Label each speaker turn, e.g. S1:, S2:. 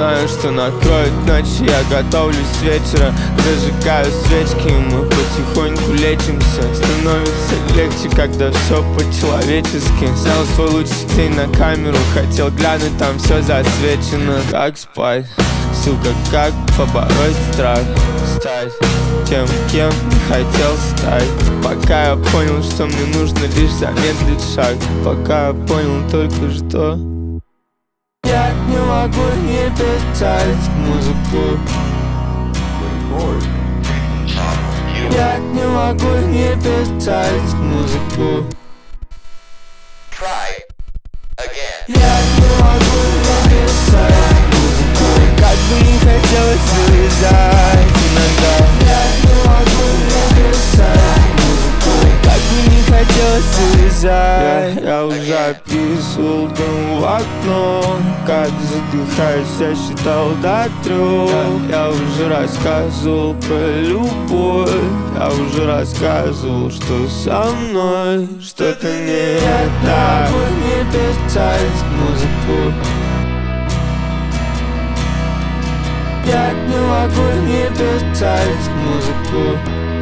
S1: знаю, что накроет ночь. Я готовлюсь с вечера, зажигаю свечки, и мы потихоньку лечимся. Становится легче, когда все по-человечески. Снял свой лучший день на камеру, хотел глянуть, там все засвечено. Как спать, сука, как побороть страх? Стать тем, кем не хотел стать. Пока я понял, что мне нужно лишь замедлить шаг. Пока я понял только что я не могу не писать музыку. Я не могу не писать музыку. Я не могу не писать музыку. Как бы не хотелось вылезать иногда. Я не могу не писать музыку. Как бы не хотелось вылезать. Я уже описывал дым в окно. Как задыхаюсь, я считал до 3. Я уже рассказывал про любовь. Я уже рассказывал, что со мной что-то не так. Я не могу не писать музыку. Я не могу не писать музыку.